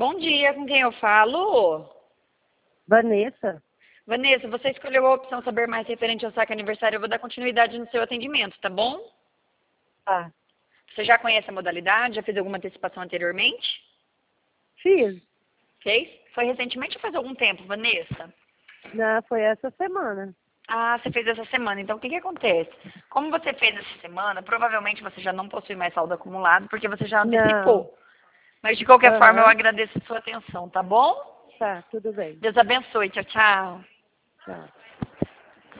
Bom dia, com quem eu falo? Vanessa? Vanessa, você escolheu a opção saber mais referente ao saque aniversário. Eu vou dar continuidade no seu atendimento, tá bom? Ah, Você já conhece a modalidade? Já fez alguma antecipação anteriormente? fiz. Fez? Foi recentemente ou faz algum tempo, Vanessa? Não, foi essa semana. Ah, você fez essa semana. Então, o que que acontece? Como você fez essa semana, provavelmente você já não possui mais saldo acumulado, porque você já Não. antecipou. Mas, de qualquer forma, eu Aham. agradeço a sua atenção, tá bom? Tá, tudo bem. Deus abençoe. Tchau, tchau. Tá.